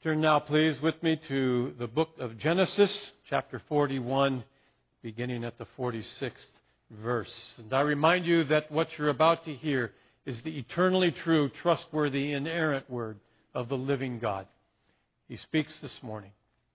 Turn now, please, with me to the book of Genesis, chapter 41, beginning at the 46th verse. And I remind you that what you're about to hear is the eternally true, trustworthy, inerrant word of the living God. He speaks this morning.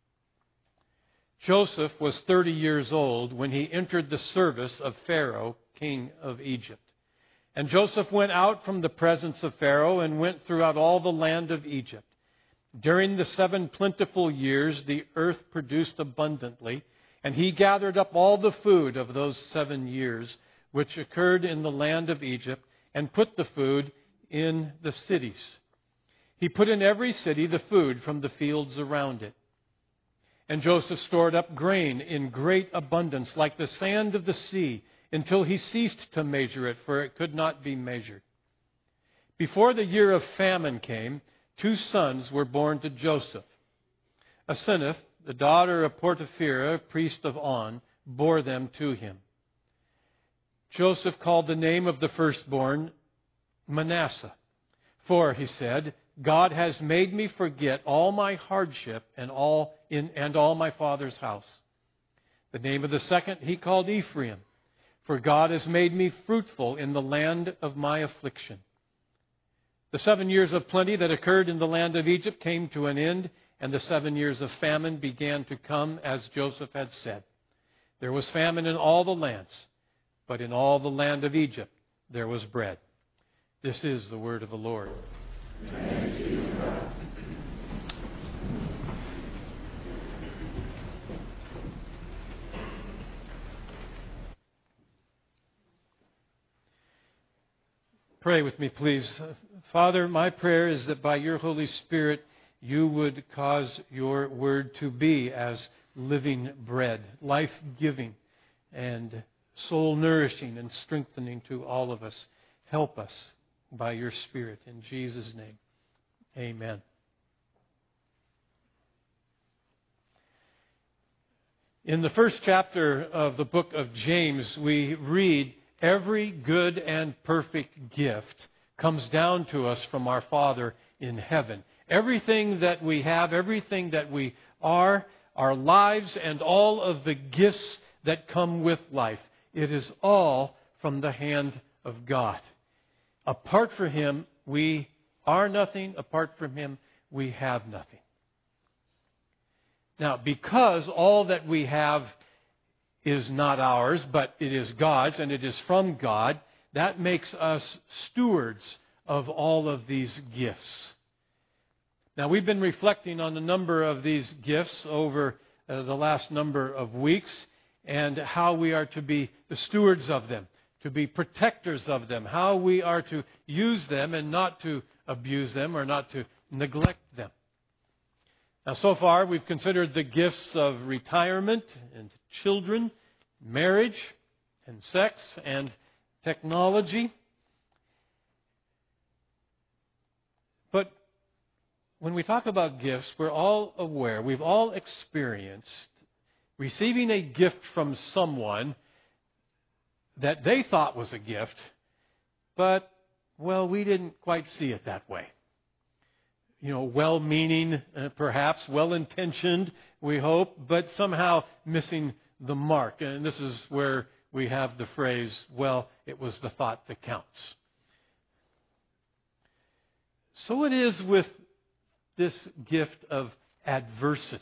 Joseph was 30 years old when he entered the service of Pharaoh, king of Egypt. And Joseph went out from the presence of Pharaoh and went throughout all the land of Egypt. During the 7 plentiful years, the earth produced abundantly, and he gathered up all the food of those 7 years, which occurred in the land of Egypt, and put the food in the cities. He put in every city the food from the fields around it. And Joseph stored up grain in great abundance, like the sand of the sea, until he ceased to measure it, for it could not be measured. Before the year of famine came, 2 sons were born to Joseph. Asenath, the daughter of Potipherah, priest of On, bore them to him. Joseph called the name of the firstborn Manasseh. For, he said, God has made me forget all my hardship and all my father's house. The name of the second he called Ephraim. For God has made me fruitful in the land of my affliction. The 7 years of plenty that occurred in the land of Egypt came to an end, and the 7 years of famine began to come, as Joseph had said. There was famine in all the lands, but in all the land of Egypt there was bread. This is the word of the Lord. Thanks be to God. Pray with me, please. Father, my prayer is that by your Holy Spirit, you would cause your word to be as living bread, life-giving and soul-nourishing and strengthening to all of us. Help us by your Spirit. In Jesus' name, amen. In the first chapter of the book of James, we read, every good and perfect gift comes down to us from our Father in heaven. Everything that we have, everything that we are, our lives, and all of the gifts that come with life, it is all from the hand of God. Apart from Him, we are nothing. Apart from Him, we have nothing. Now, because all that we have is not ours, but it is God's, and it is from God, that makes us stewards of all of these gifts. Now, we've been reflecting on a number of these gifts over the last number of weeks, and how we are to be the stewards of them, to be protectors of them, how we are to use them and not to abuse them or not to neglect them. Now, so far, we've considered the gifts of retirement and children, marriage and sex and technology. But when we talk about gifts, we're all aware, we've all experienced receiving a gift from someone that they thought was a gift, but, well, we didn't quite see it that way. You know, well-meaning, perhaps, well-intentioned, we hope, but somehow missing the mark. And this is where we have the phrase, well, it was the thought that counts. So it is with this gift of adversity,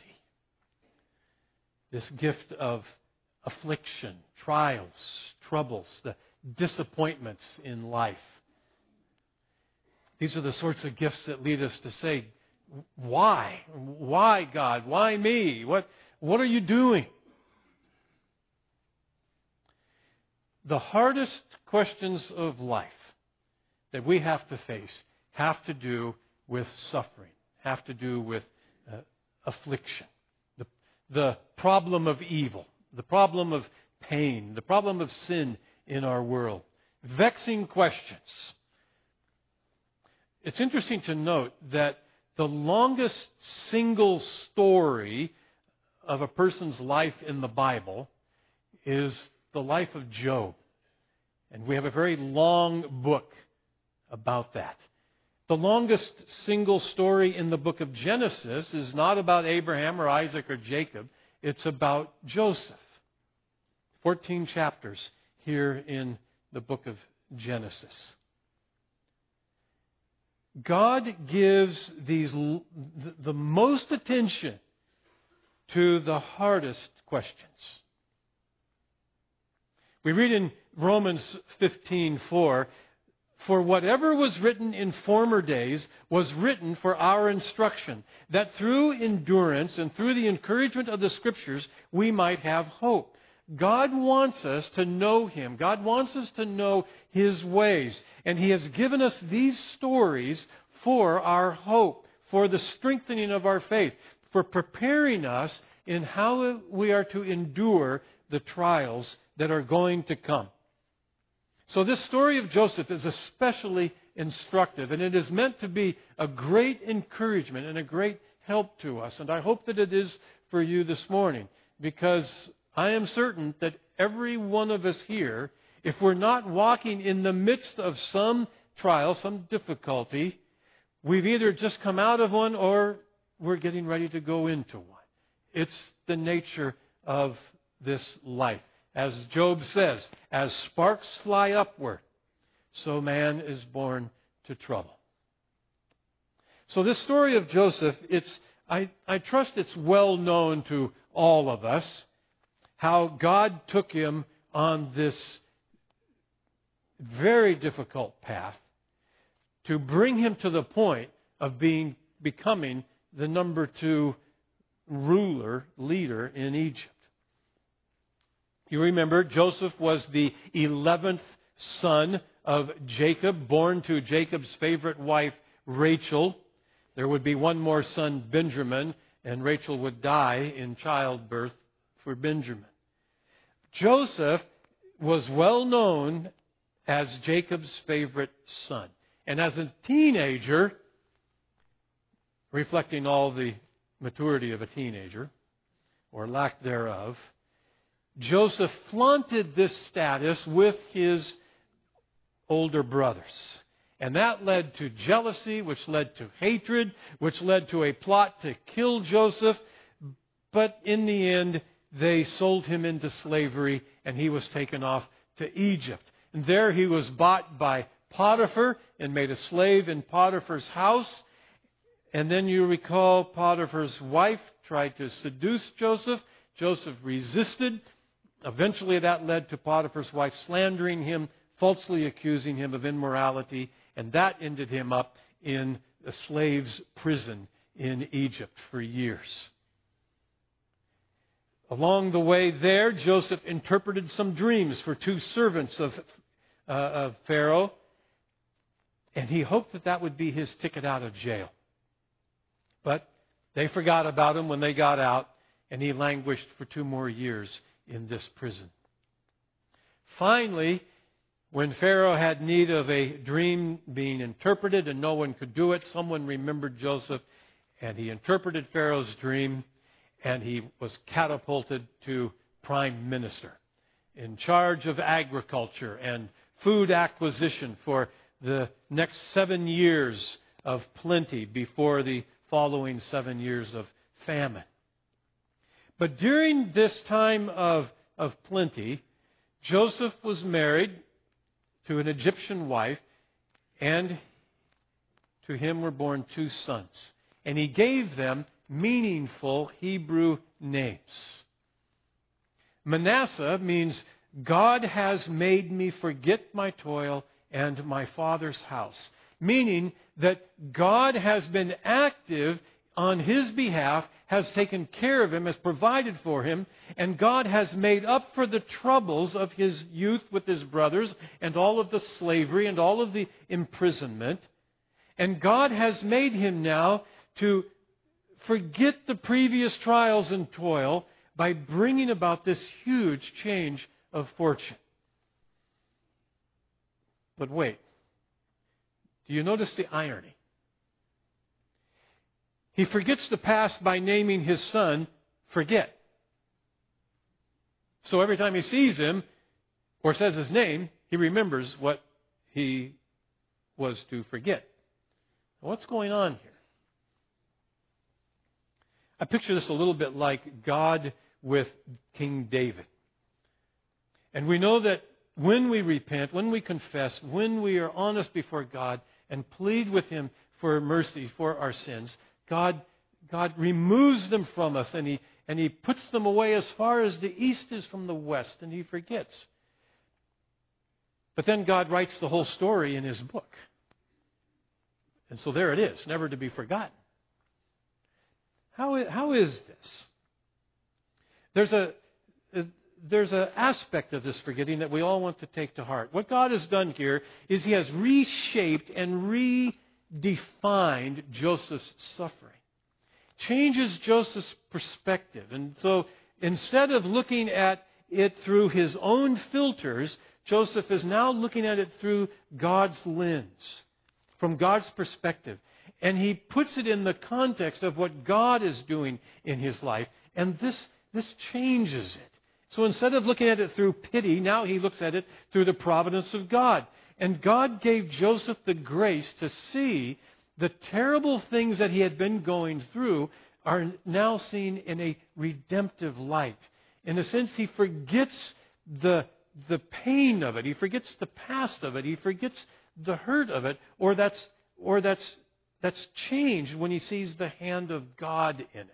this gift of affliction, trials, troubles, the disappointments in life. These are the sorts of gifts that lead us to say, why? Why, God? Why me? What are you doing? The hardest questions of life that we have to face have to do with suffering, have to do with affliction, the problem of evil, the problem of pain, the problem of sin in our world. Vexing questions. It's interesting to note that the longest single story of a person's life in the Bible is the life of Job. And we have a very long book about that. The longest single story in the book of Genesis is not about Abraham or Isaac or Jacob. It's about Joseph. 14 chapters here in the book of Genesis. God gives the most attention to the hardest questions. We read in Romans 15:4, "For whatever was written in former days was written for our instruction, that through endurance and through the encouragement of the Scriptures we might have hope." God wants us to know Him. God wants us to know His ways. And He has given us these stories for our hope, for the strengthening of our faith, for preparing us in how we are to endure the trials that are going to come. So this story of Joseph is especially instructive, and it is meant to be a great encouragement and a great help to us. And I hope that it is for you this morning, because I am certain that every one of us here, if we're not walking in the midst of some trial, some difficulty, we've either just come out of one or we're getting ready to go into one. It's the nature of this life. As Job says, as sparks fly upward, so man is born to trouble. So this story of Joseph, I trust it's well known to all of us, how God took him on this very difficult path to bring him to the point of becoming the number 2 leader in Egypt. You remember, Joseph was the 11th son of Jacob, born to Jacob's favorite wife, Rachel. There would be one more son, Benjamin, and Rachel would die in childbirth for Benjamin. Joseph was well known as Jacob's favorite son. And as a teenager, reflecting all the maturity of a teenager, or lack thereof, Joseph flaunted this status with his older brothers. And that led to jealousy, which led to hatred, which led to a plot to kill Joseph. But in the end, they sold him into slavery, and he was taken off to Egypt. And there he was bought by Potiphar and made a slave in Potiphar's house. And then you recall Potiphar's wife tried to seduce Joseph. Joseph resisted. Eventually that led to Potiphar's wife slandering him, falsely accusing him of immorality, and that ended him up in a slave's prison in Egypt for years. Along the way there, Joseph interpreted some dreams for 2 servants of Pharaoh, and he hoped that would be his ticket out of jail. But they forgot about him when they got out, and he languished for 2 more years in this prison. Finally, when Pharaoh had need of a dream being interpreted and no one could do it, someone remembered Joseph, and he interpreted Pharaoh's dream, and he was catapulted to prime minister in charge of agriculture and food acquisition for the next 7 years of plenty before the following 7 years of famine. But during this time of plenty, Joseph was married to an Egyptian wife, and to him were born 2 sons. And he gave them meaningful Hebrew names. Manasseh means God has made me forget my toil and my father's house, meaning that God has been active on his behalf, has taken care of him, has provided for him, and God has made up for the troubles of his youth with his brothers and all of the slavery and all of the imprisonment. And God has made him now to forget the previous trials and toil by bringing about this huge change of fortune. But wait, do you notice the irony? He forgets the past by naming his son Forget. So every time he sees him or says his name, he remembers what he was to forget. What's going on here? I picture this a little bit like God with King David. And we know that when we repent, when we confess, when we are honest before God and plead with Him for mercy for our sins, God removes them from us, and He puts them away as far as the east is from the west, and He forgets. But then God writes the whole story in His book. And so there it is, never to be forgotten. How is this? There's an aspect of this forgetting that we all want to take to heart. What God has done here is He has reshaped and redefined Joseph's suffering. Changes Joseph's perspective. And so instead of looking at it through his own filters, Joseph is now looking at it through God's lens, from God's perspective. And he puts it in the context of what God is doing in his life. And this changes it. So instead of looking at it through pity, now he looks at it through the providence of God. And God gave Joseph the grace to see the terrible things that he had been going through are now seen in a redemptive light. In a sense, he forgets the pain of it. He forgets the past of it. He forgets the hurt of it. Or that's changed when he sees the hand of God in it.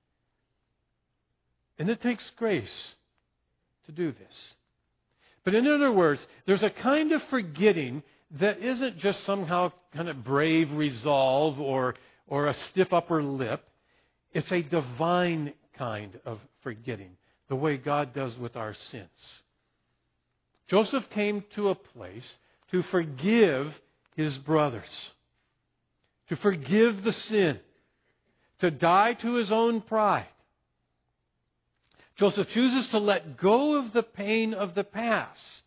And it takes grace to do this. But in other words, there's a kind of forgetting that isn't just somehow kind of brave resolve or a stiff upper lip. It's a divine kind of forgetting, the way God does with our sins. Joseph came to a place to forgive his brothers, to forgive the sin, to die to his own pride. Joseph chooses to let go of the pain of the past.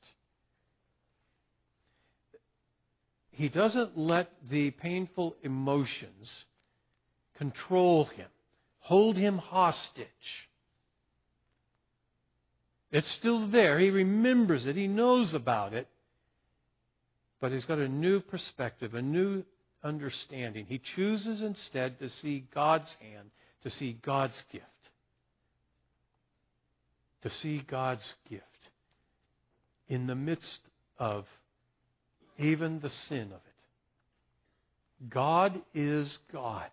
He doesn't let the painful emotions control him, hold him hostage. It's still there. He remembers it. He knows about it. But he's got a new perspective, a new understanding. He chooses instead to see God's hand, to see God's gift. To see God's gift in the midst of even the sin of it. God is God.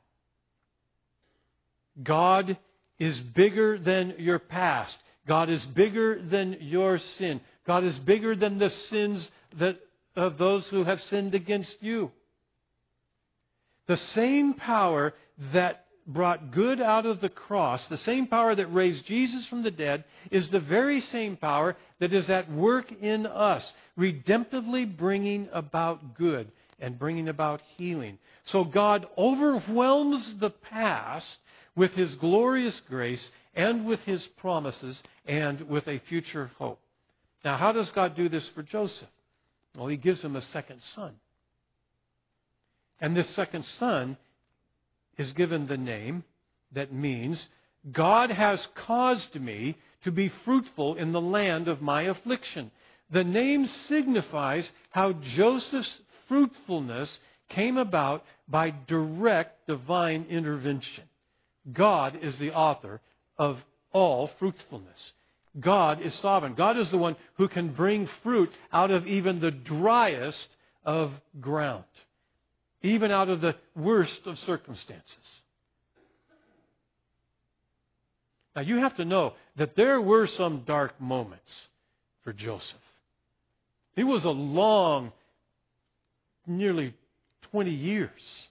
God is bigger than your past. God is bigger than your sin. God is bigger than the sins of those who have sinned against you. The same power that brought good out of the cross, the same power that raised Jesus from the dead, is the very same power that is at work in us, redemptively bringing about good and bringing about healing. So God overwhelms the past with His glorious grace and with His promises and with a future hope. Now, how does God do this for Joseph? Well, He gives him a second son. And this second son is given the name that means, God has caused me to be fruitful in the land of my affliction. The name signifies how Joseph's fruitfulness came about by direct divine intervention. God is the author of all fruitfulness. God is sovereign. God is the one who can bring fruit out of even the driest of ground, even out of the worst of circumstances. Now you have to know that there were some dark moments for Joseph. It was a long, nearly 20 years.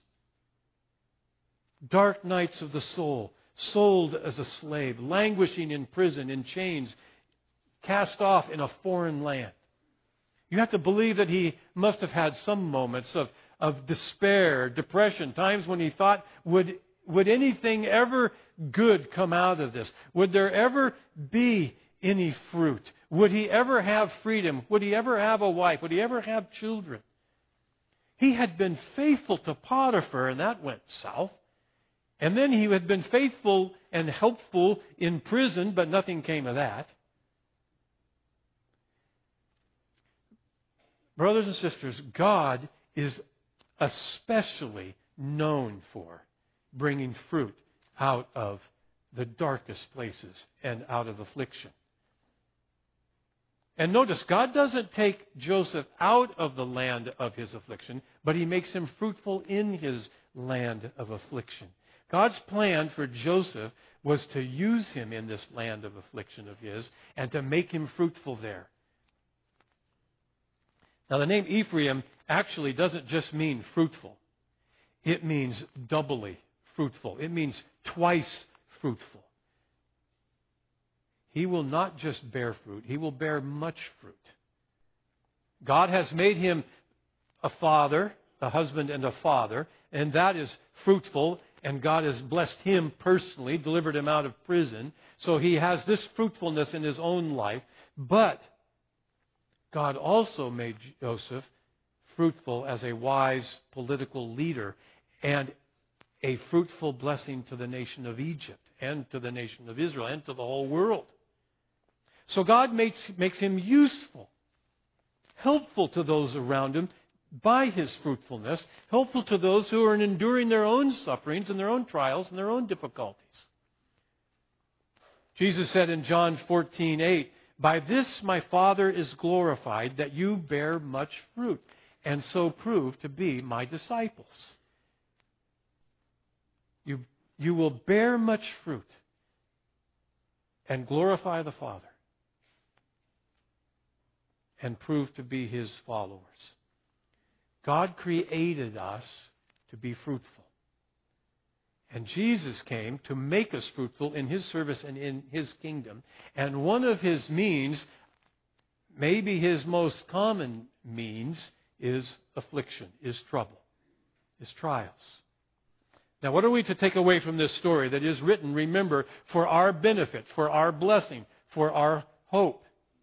Dark nights of the soul, sold as a slave, languishing in prison, in chains, cast off in a foreign land. You have to believe that he must have had some moments of despair, depression, times when he thought, would anything ever good come out of this? Would there ever be any fruit? Would he ever have freedom? Would he ever have a wife? Would he ever have children? He had been faithful to Potiphar, and that went south. And then he had been faithful and helpful in prison, but nothing came of that. Brothers and sisters, God is especially known for bringing fruit out of the darkest places and out of affliction. And notice, God doesn't take Joseph out of the land of his affliction, but He makes him fruitful in his land of affliction. God's plan for Joseph was to use him in this land of affliction of his and to make him fruitful there. Now, the name Ephraim actually doesn't just mean fruitful. It means doubly fruitful. It means twice fruitful. He will not just bear fruit, he will bear much fruit. God has made him a father, a husband and a father, and that is fruitful, and God has blessed him personally, delivered him out of prison. So he has this fruitfulness in his own life, but God also made Joseph fruitful as a wise political leader and a fruitful blessing to the nation of Egypt and to the nation of Israel and to the whole world. So God makes him useful, helpful to those around him by his fruitfulness, helpful to those who are enduring their own sufferings and their own trials and their own difficulties. Jesus said in John 14:8, "By this my Father is glorified, that you bear much fruit, and so prove to be my disciples." You will bear much fruit and glorify the Father and prove to be His followers. God created us to be fruitful. And Jesus came to make us fruitful in His service and in His kingdom. And one of His means, maybe His most common means, is affliction, is trouble, is trials. Now, what are we to take away from this story that is written, remember, for our benefit, for our blessing, for our hope?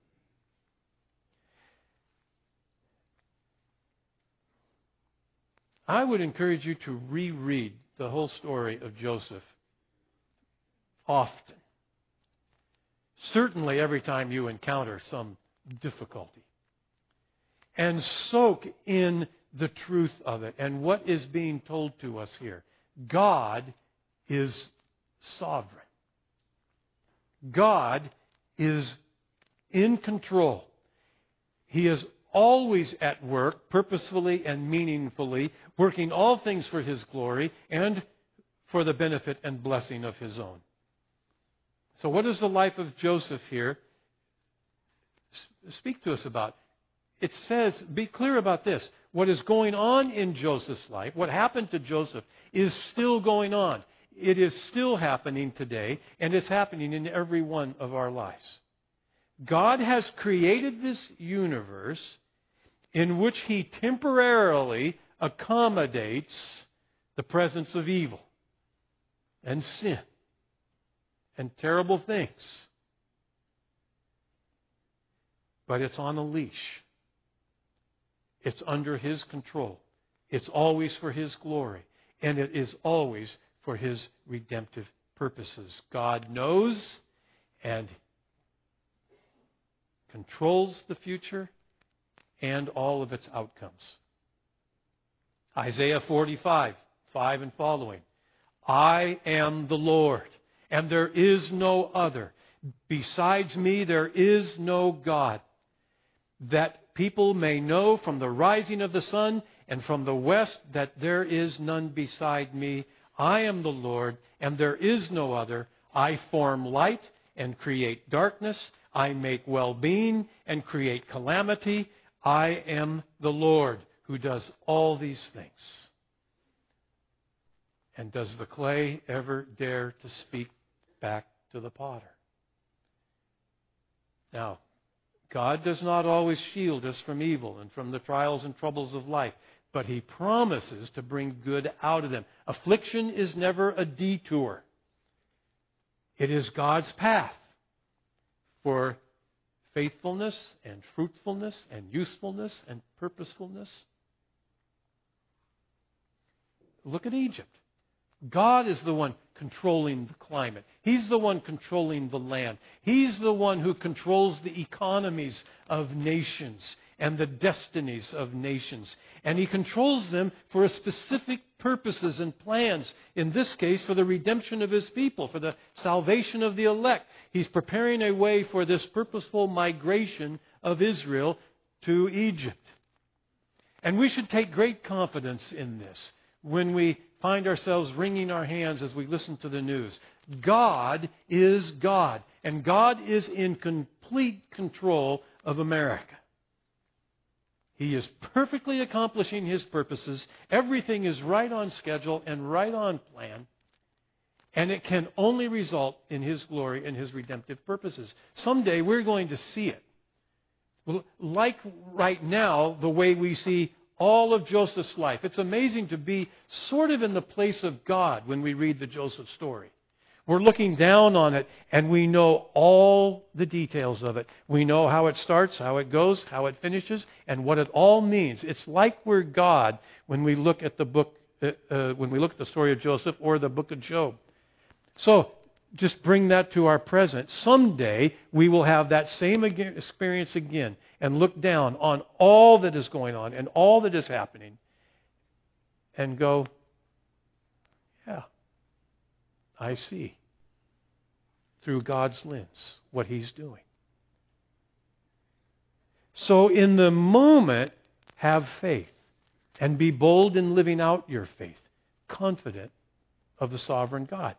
I would encourage you to reread the whole story of Joseph often. Certainly every time you encounter some difficulty. And soak in the truth of it and what is being told to us here. God is sovereign. God is in control. He is always at work, purposefully and meaningfully, working all things for His glory and for the benefit and blessing of His own. So what does the life of Joseph here speak to us about? It says, be clear about this. What is going on in Joseph's life, what happened to Joseph, is still going on. It is still happening today, and it's happening in every one of our lives. God has created this universe in which He temporarily accommodates the presence of evil and sin and terrible things. But it's on a leash. It's under His control. It's always for His glory. And it is always for His redemptive purposes. God knows and controls the future and all of its outcomes. Isaiah 45, 5 and following. I am the Lord, and there is no other. Besides me, there is no God. That people may know from the rising of the sun and from the west that there is none beside me. I am the Lord, and there is no other. I form light and create darkness. I make well-being and create calamity. I am the Lord who does all these things. And does the clay ever dare to speak back to the potter? Now, God does not always shield us from evil and from the trials and troubles of life, but He promises to bring good out of them. Affliction is never a detour. It is God's path for faithfulness and fruitfulness and usefulness and purposefulness. Look at Egypt. God is the one controlling the climate. He's the one controlling the land. He's the one who controls the economies of nations and the destinies of nations. And He controls them for specific purposes and plans. In this case, for the redemption of His people, for the salvation of the elect. He's preparing a way for this purposeful migration of Israel to Egypt. And we should take great confidence in this when we find ourselves wringing our hands as we listen to the news. God is God, and God is in complete control of America. He is perfectly accomplishing His purposes. Everything is right on schedule and right on plan. And it can only result in His glory and His redemptive purposes. Someday we're going to see it. Like right now, the way we see all of Joseph's life. It's amazing to be sort of in the place of God when we read the Joseph story. We're looking down on it, and we know all the details of it. We know how it starts, how it goes, how it finishes, and what it all means. It's like we're God when we look at the book, when we look at the story of Joseph or the book of Job. So, just bring that to our present. Someday we will have that same experience again and look down on all that is going on and all that is happening and go, yeah, I see through God's lens what He's doing. So in the moment, have faith and be bold in living out your faith, confident of the sovereign God.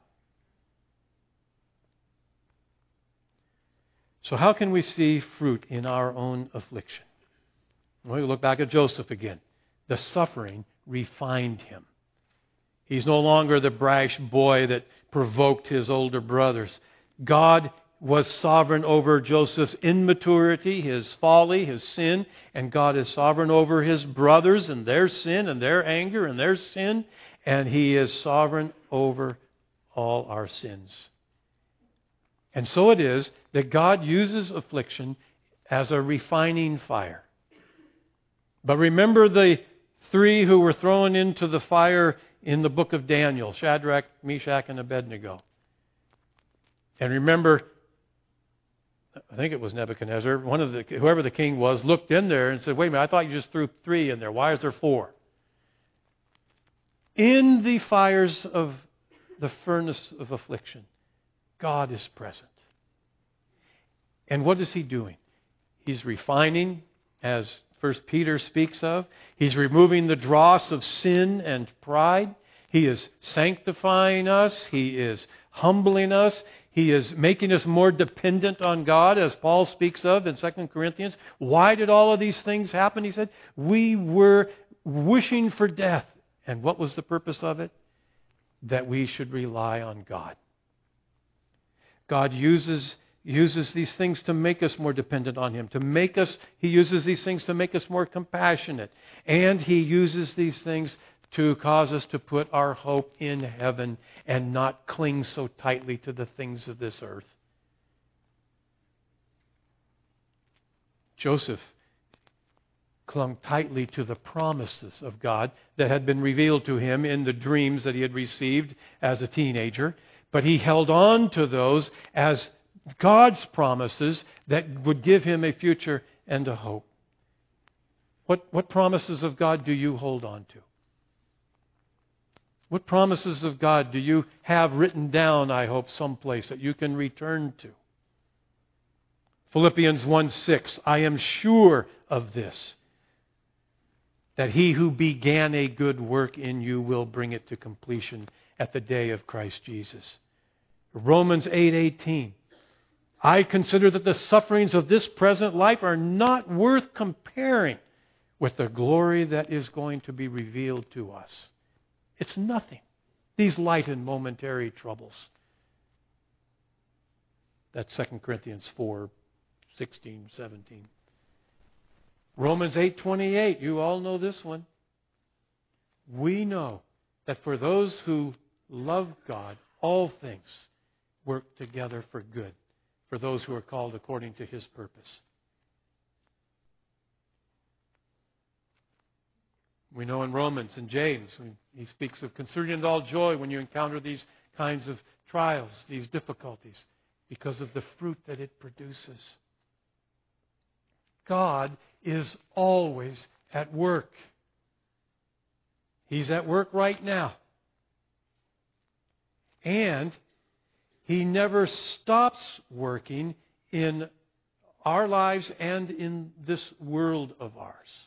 So how can we see fruit in our own affliction? Well, we look back at Joseph again. The suffering refined him. He's no longer the brash boy that provoked his older brothers. God was sovereign over Joseph's immaturity, his folly, his sin, and God is sovereign over his brothers and their sin and their anger and their sin, and He is sovereign over all our sins. And so it is that God uses affliction as a refining fire. But remember the three who were thrown into the fire in the book of Daniel, Shadrach, Meshach, and Abednego. And remember, I think it was Nebuchadnezzar, whoever the king was, looked in there and said, wait a minute, I thought you just threw 3 in there. Why is there 4? In the fires of the furnace of affliction, God is present. And what is He doing? He's refining, as 1 Peter speaks of. He's removing the dross of sin and pride. He is sanctifying us. He is humbling us. He is making us more dependent on God, as Paul speaks of in 2 Corinthians. Why did all of these things happen? He said, we were wishing for death. And what was the purpose of it? That we should rely on God. God uses these things to make us more dependent on Him. He uses these things to make us more compassionate. And He uses these things to cause us to put our hope in heaven and not cling so tightly to the things of this earth. Joseph clung tightly to the promises of God that had been revealed to him in the dreams that he had received as a teenager. But he held on to those as God's promises that would give him a future and a hope. What promises of God do you hold on to? What promises of God do you have written down, I hope, someplace that you can return to? Philippians 1:6, I am sure of this, that He who began a good work in you will bring it to completion at the day of Christ Jesus. Romans 8:18, I consider that the sufferings of this present life are not worth comparing with the glory that is going to be revealed to us. It's nothing. These light and momentary troubles. That's 2 Corinthians 4:16, 17. Romans 8:28, you all know this one. We know that for those who love God, all things work together for good, for those who are called according to His purpose. We know in Romans and James, he speaks of considering it all joy when you encounter these kinds of trials, these difficulties, because of the fruit that it produces. God is always at work. He's at work right now. And He never stops working in our lives and in this world of ours.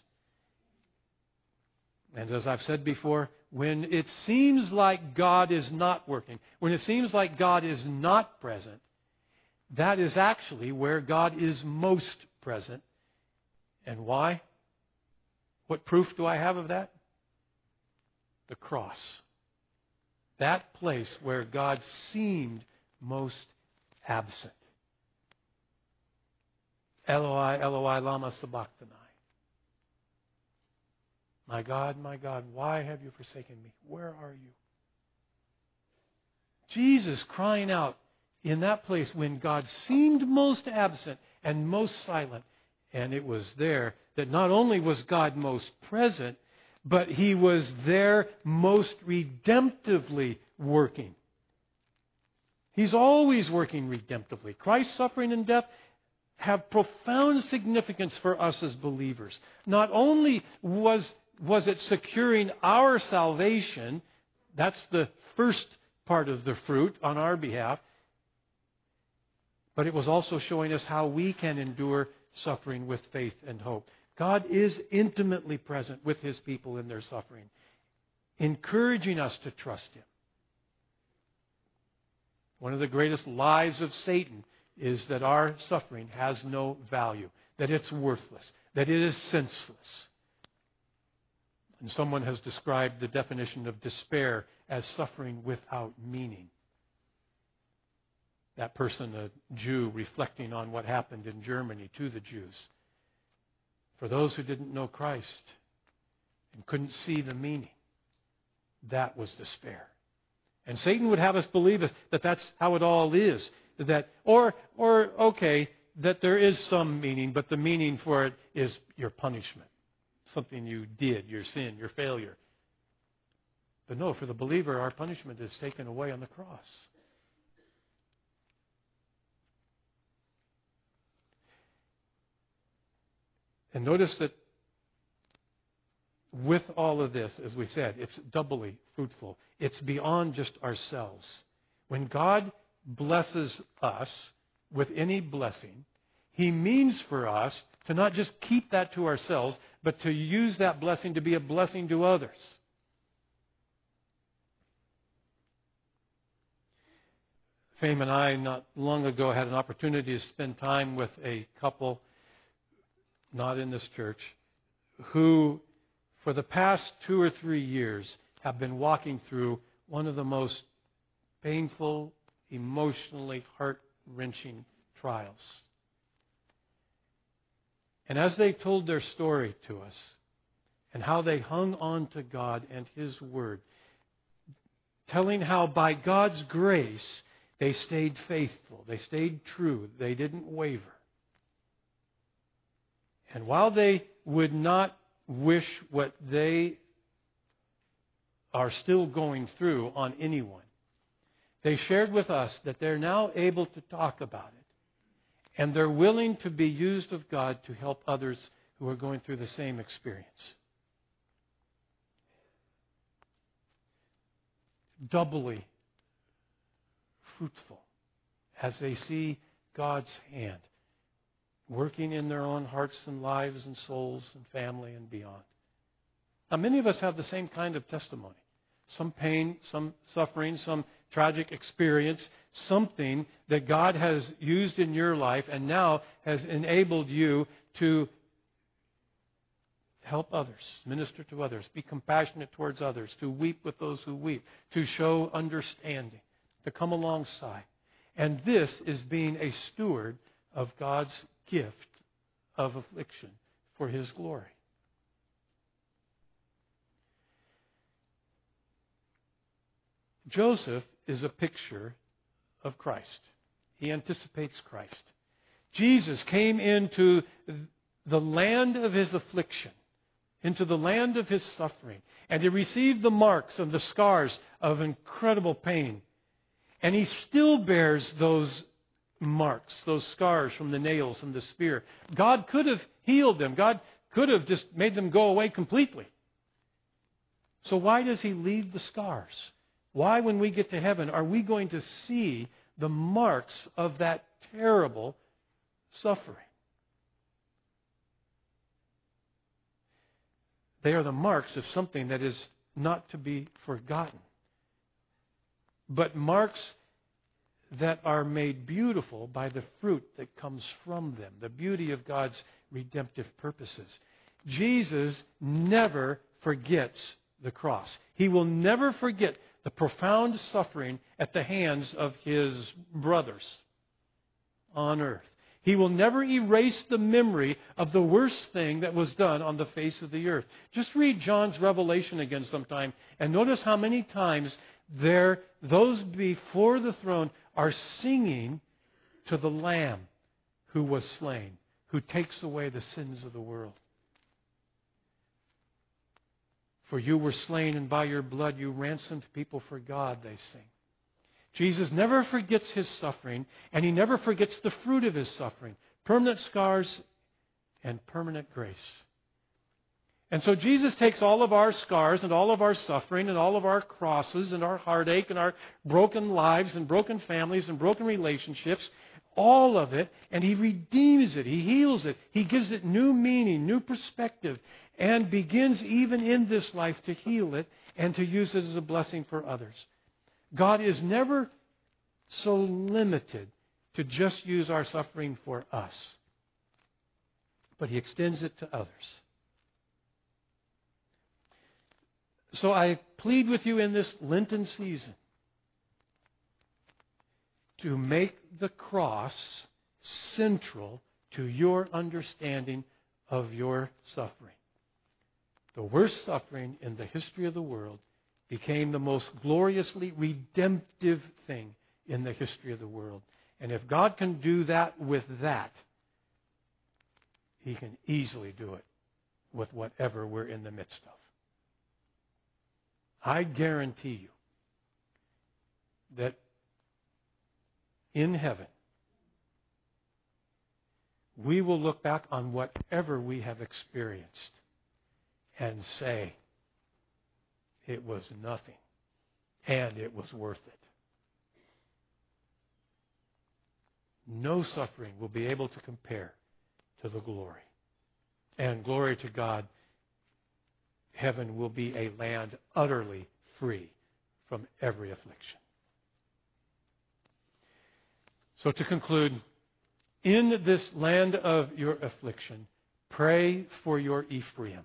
And as I've said before, when it seems like God is not working, when it seems like God is not present, that is actually where God is most present. And why? What proof do I have of that? The cross. That place where God seemed most absent. Eloi, Eloi, lama sabachthani. My God, why have you forsaken me? Where are you? Jesus crying out in that place when God seemed most absent and most silent. And it was there that not only was God most present, but He was there most redemptively working. He's always working redemptively. Christ's suffering and death have profound significance for us as believers. Not only was it securing our salvation, that's the first part of the fruit on our behalf, but it was also showing us how we can endure suffering with faith and hope. God is intimately present with His people in their suffering, encouraging us to trust Him. One of the greatest lies of Satan is that our suffering has no value, that it's worthless, that it is senseless. And someone has described the definition of despair as suffering without meaning. That person, a Jew, reflecting on what happened in Germany to the Jews. For those who didn't know Christ and couldn't see the meaning, that was despair. And Satan would have us believe that that's how it all is. That, that there is some meaning, but the meaning for it is your punishment. Something you did, your sin, your failure. But no, for the believer, our punishment is taken away on the cross. And notice that with all of this, as we said, it's doubly fruitful. It's beyond just ourselves. When God blesses us with any blessing, He means for us to not just keep that to ourselves, but to use that blessing to be a blessing to others. Fame and I, not long ago, had an opportunity to spend time with a couple, not in this church, who for the past 2 or 3 years have been walking through one of the most painful, emotionally heart-wrenching trials. And as they told their story to us, and how they hung on to God and His Word, telling how by God's grace they stayed faithful, they stayed true, they didn't waver. And while they would not wish what they are still going through on anyone, they shared with us that they're now able to talk about it. And they're willing to be used of God to help others who are going through the same experience. Doubly fruitful as they see God's hand working in their own hearts and lives and souls and family and beyond. Now, many of us have the same kind of testimony. Some pain, some suffering, some tragic experience, something that God has used in your life and now has enabled you to help others, minister to others, be compassionate towards others, to weep with those who weep, to show understanding, to come alongside. And this is being a steward of God's gift of affliction for His glory. Joseph is a picture of Christ. He anticipates Christ. Jesus came into the land of His affliction, into the land of His suffering, and He received the marks and the scars of incredible pain. And He still bears those marks, those scars from the nails and the spear. God could have healed them. God could have just made them go away completely. So why does He leave the scars? Why, when we get to heaven, are we going to see the marks of that terrible suffering? They are the marks of something that is not to be forgotten, but marks that are made beautiful by the fruit that comes from them, the beauty of God's redemptive purposes. Jesus never forgets the cross. He will never forget the profound suffering at the hands of His brothers on earth. He will never erase the memory of the worst thing that was done on the face of the earth. Just read John's Revelation again sometime and notice how many times those before the throne are singing to the Lamb who was slain, who takes away the sins of the world. For you were slain, and by your blood you ransomed people for God, they sing. Jesus never forgets His suffering, and He never forgets the fruit of His suffering. Permanent scars and permanent grace. And so Jesus takes all of our scars and all of our suffering and all of our crosses and our heartache and our broken lives and broken families and broken relationships, all of it, and He redeems it. He heals it. He gives it new meaning, new perspective, and begins even in this life to heal it and to use it as a blessing for others. God is never so limited to just use our suffering for us, but He extends it to others. So I plead with you in this Lenten season to make the cross central to your understanding of your suffering. The worst suffering in the history of the world became the most gloriously redemptive thing in the history of the world. And if God can do that with that, He can easily do it with whatever we're in the midst of. I guarantee you that in heaven, we will look back on whatever we have experienced and say, it was nothing, and it was worth it. No suffering will be able to compare to the glory. And glory to God, heaven will be a land utterly free from every affliction. So to conclude, in this land of your affliction, pray for your Ephraim.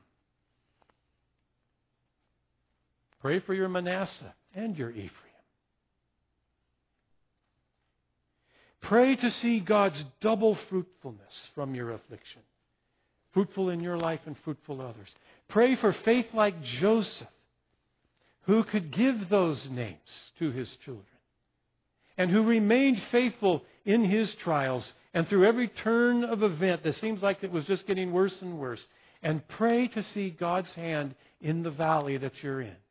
Pray for your Manasseh and your Ephraim. Pray to see God's double fruitfulness from your affliction. Fruitful in your life and fruitful others. Pray for faith like Joseph, who could give those names to his children, and who remained faithful in his trials and through every turn of event that seems like it was just getting worse and worse. And pray to see God's hand in the valley that you're in.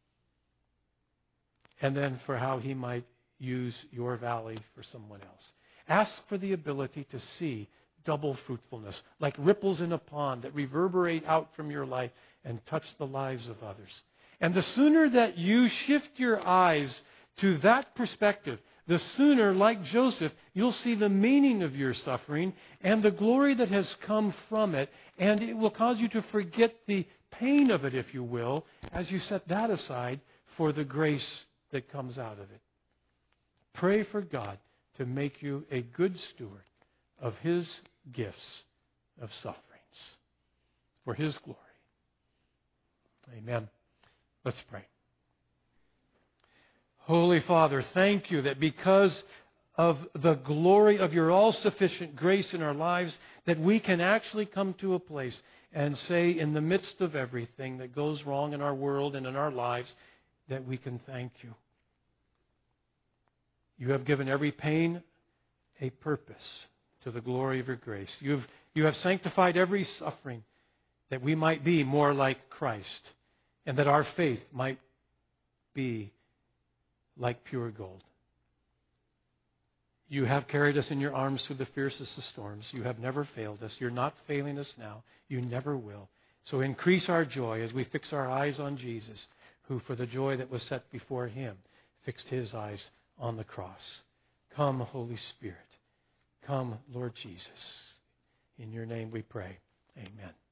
And then for how He might use your valley for someone else. Ask for the ability to see double fruitfulness, like ripples in a pond that reverberate out from your life and touch the lives of others. And the sooner that you shift your eyes to that perspective, the sooner, like Joseph, you'll see the meaning of your suffering and the glory that has come from it, and it will cause you to forget the pain of it, if you will, as you set that aside for the grace that comes out of it. Pray for God to make you a good steward of His gifts of sufferings for His glory. Amen. Let's pray. Holy Father, thank You that because of the glory of Your all-sufficient grace in our lives, that we can actually come to a place and say, in the midst of everything that goes wrong in our world and in our lives, that we can thank You. You have given every pain a purpose to the glory of Your grace. You have sanctified every suffering that we might be more like Christ, and that our faith might be like pure gold. You have carried us in your arms through the fiercest of storms. You have never failed us. You're not failing us now. You never will. So increase our joy as we fix our eyes on Jesus, who for the joy that was set before him fixed his eyes on the cross. Come, Holy Spirit. Come, Lord Jesus. In your name we pray. Amen.